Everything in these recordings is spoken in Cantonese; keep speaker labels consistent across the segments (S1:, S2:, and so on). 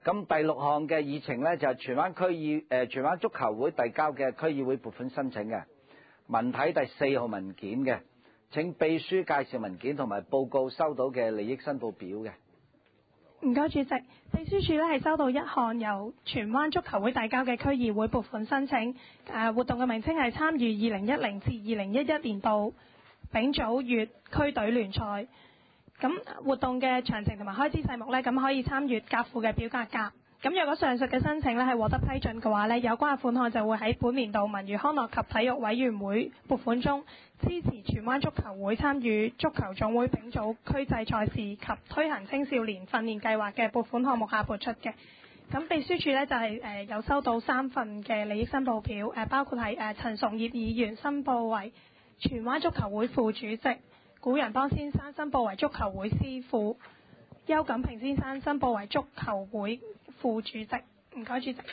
S1: 咁第6項嘅議程呢，就係荃灣足球會遞交嘅區議會撥款申請嘅，文體第4號文件嘅，請秘書介紹文件同埋報告收到嘅利益申報表嘅。
S2: 唔該，主席。秘書處係收到一項由荃灣足球會遞交嘅區議會撥款申請，活動嘅名稱係參與2010至2011年度丙組乙區隊聯賽。咁活動嘅詳情同埋開支細目呢，咁可以參閱甲附嘅表格夾。咁若果上述嘅申請呢係獲得批准嘅話呢，有關嘅款項就會喺本年度文娛康樂及體育委員會撥款中支持荃灣足球會參與足球總會丙組區際賽事及推行青少年訓練計劃嘅撥款項目下撥出嘅。咁秘書處呢，就係有收到3份嘅利益申報表，包括係陳崇業議員申報為荃灣足球會副主席，古仁邦先生申報為足球會司副，邱錦平先生申報為足球會副主席。唔該，主席。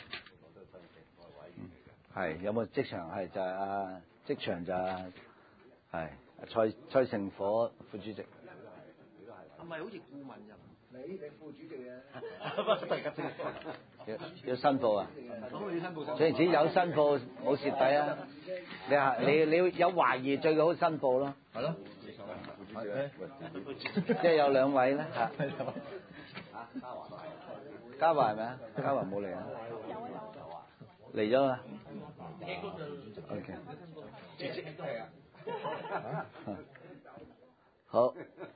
S1: 係有冇職場？係就係職場就係蔡成火副主席。
S3: 係咪好似顧問人？你副主席
S1: 要申報啊！
S3: 咁你申報
S1: 總之有申報冇蝕底啊！你有懷疑最好申報咯。
S3: 係咯。
S1: 即係有2位咧嚇。嘉華係咪啊？嘉華冇嚟啊？嚟咗啦。OK。好。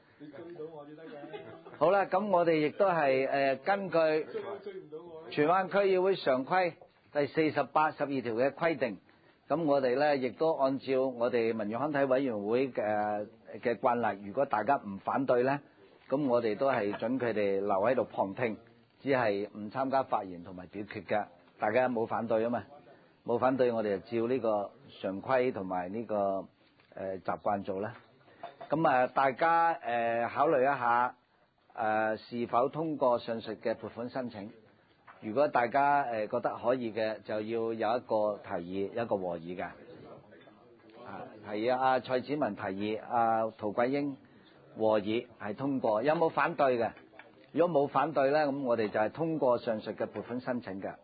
S1: 好啦，咁我哋亦都係根據荃灣區議會常規第48、12條嘅規定，咁我哋咧亦都按照我哋文娛康體委員會嘅慣例，如果大家唔反對咧，咁我哋都係准佢哋留喺度旁聽，只係唔參加發言同埋表決嘅。大家冇反對啊嘛，冇反對我哋就照呢個常規同埋呢個習慣做啦。咁大家考慮一下是否通過上述嘅撥款申請。如果大家覺得可以嘅，就要有一個提議，一個和議嘅。提議阿蔡子文提議，阿陶桂英和議係通過。有冇反對嘅？如果冇反對呢，咁我哋就係通過上述嘅撥款申請嘅。